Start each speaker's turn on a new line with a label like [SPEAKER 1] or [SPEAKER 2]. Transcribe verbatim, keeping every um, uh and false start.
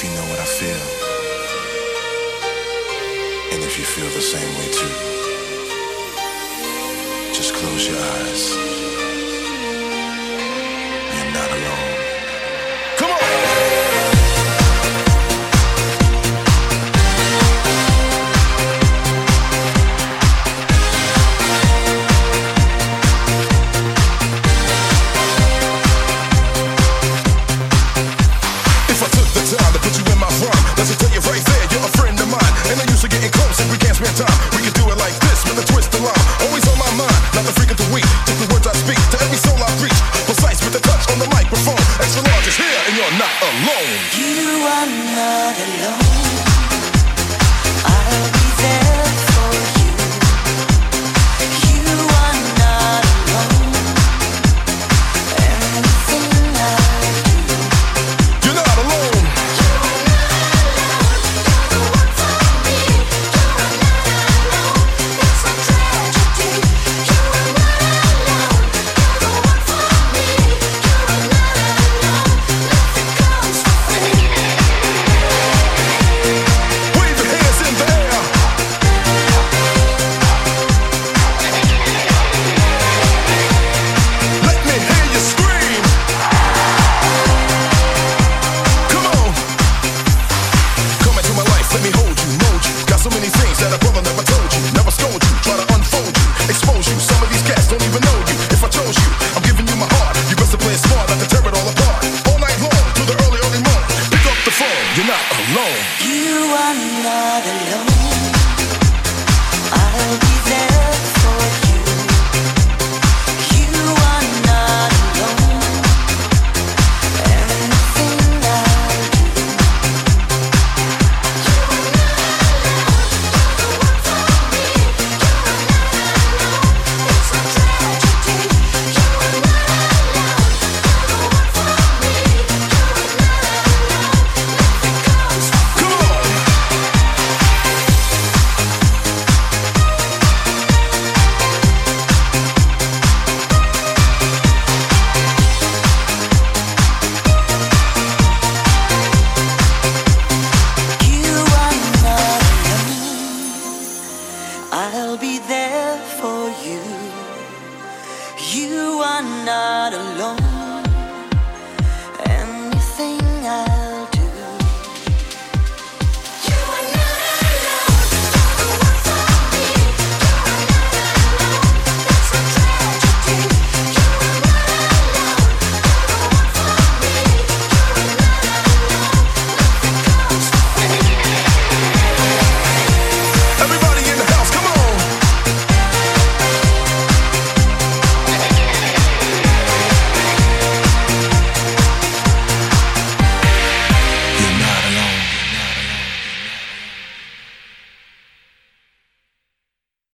[SPEAKER 1] if you know what I feel, and if you feel the same way too, just close your eyes. You're not alone. Come on!
[SPEAKER 2] Time. We can do it like this with a twist of line. Always on my mind, not the freak of the week. Just the words I speak to every soul I reach. Precise with the touch on the microphone. Extra large is here and you're not alone.
[SPEAKER 3] You are not alone.